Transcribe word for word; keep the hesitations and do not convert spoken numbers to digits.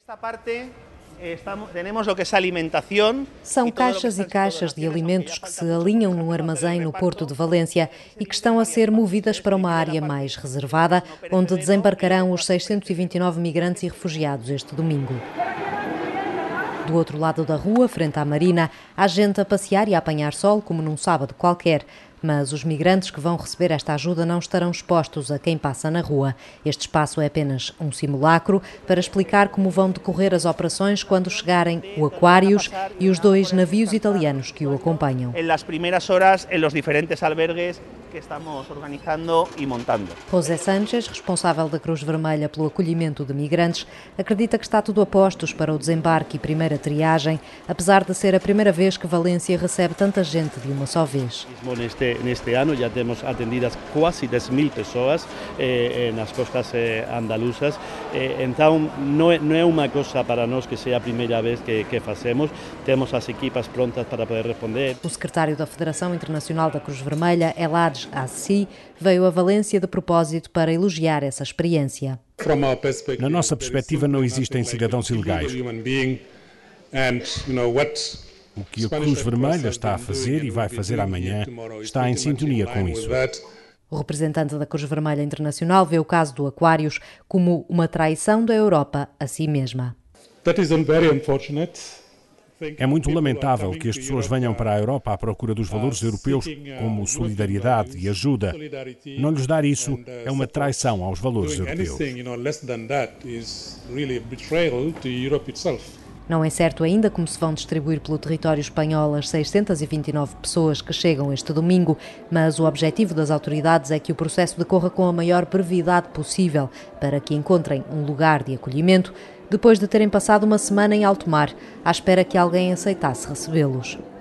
São caixas e caixas de alimentos que se alinham num armazém no Porto de Valência e que estão a ser movidas para uma área mais reservada, onde desembarcarão os seiscentos e vinte e nove migrantes e refugiados este domingo. Do outro lado da rua, frente à marina, há gente a passear e a apanhar sol como num sábado qualquer. Mas os migrantes que vão receber esta ajuda não estarão expostos a quem passa na rua. Este espaço é apenas um simulacro para explicar como vão decorrer as operações quando chegarem o Aquarius e os dois navios italianos que o acompanham. Nas primeiras horas, nos diferentes albergues que estamos organizando e montando. José Sánchez, responsável da Cruz Vermelha pelo acolhimento de migrantes, acredita que está tudo a postos para o desembarque e primeira triagem, apesar de ser a primeira vez que Valência recebe tanta gente de uma só vez. Neste, neste ano já temos atendidas quase dez mil pessoas eh, nas costas eh, andaluzas, eh, então não é, não é uma coisa para nós que seja a primeira vez que, que fazemos, temos as equipas prontas para poder responder. O secretário da Federação Internacional da Cruz Vermelha, Elad Assi, veio a Valência de propósito para elogiar essa experiência. Na nossa perspectiva, não existem cidadãos ilegais. O que a Cruz Vermelha está a fazer e vai fazer amanhã está em sintonia com isso. O representante da Cruz Vermelha Internacional vê o caso do Aquarius como uma traição da Europa a si mesma. É muito lamentável que as pessoas venham para a Europa à procura dos valores europeus como solidariedade e ajuda. Não lhes dar isso é uma traição aos valores europeus. Não é certo ainda como se vão distribuir pelo território espanhol as seiscentas e vinte e nove pessoas que chegam este domingo, mas o objetivo das autoridades é que o processo decorra com a maior brevidade possível para que encontrem um lugar de acolhimento depois de terem passado uma semana em alto mar, à espera que alguém aceitasse recebê-los.